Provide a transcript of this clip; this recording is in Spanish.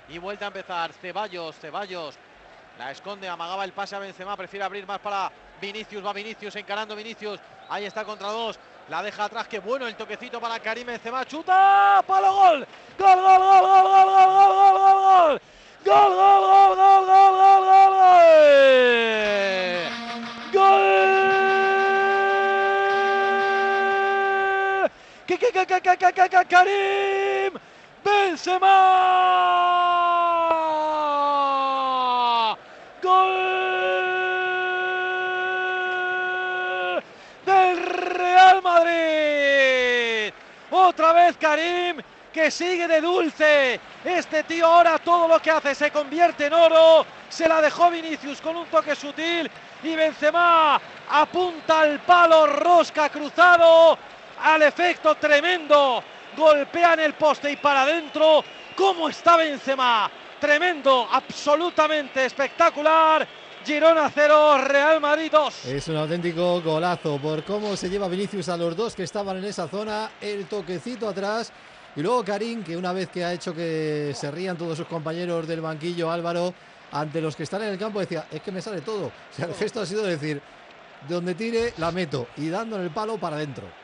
y vuelta a empezar. Ceballos, la esconde, amagaba el pase a Benzema, prefiere abrir más para Vinicius, va Vinicius, encarando Vinicius, ahí está contra dos, la deja atrás, qué bueno el toquecito para Karim Benzema, chuta, palo, gol, gol, gol, gol, gol, gol, gol, gol, gol, gol, gol, gol, gol, gol, gol, gol, gol, gol, Karim Benzema, gol del Real Madrid, otra vez Karim, que sigue de dulce, este tío ahora todo lo que hace se convierte en oro, se la dejó Vinicius con un toque sutil y Benzema apunta al palo, rosca cruzado, al efecto tremendo, golpea en el poste y para adentro. ¿Cómo está Benzema? Tremendo, absolutamente espectacular. Girona 0, Real Madrid 2. Es un auténtico golazo por cómo se lleva Vinicius a los dos que estaban en esa zona, el toquecito atrás y luego Karim, que una vez que ha hecho que se rían todos sus compañeros del banquillo, Álvaro, ante los que están en el campo decía, es que me sale todo. O sea, el gesto ha sido decir, donde tire la meto y dando en el palo para adentro.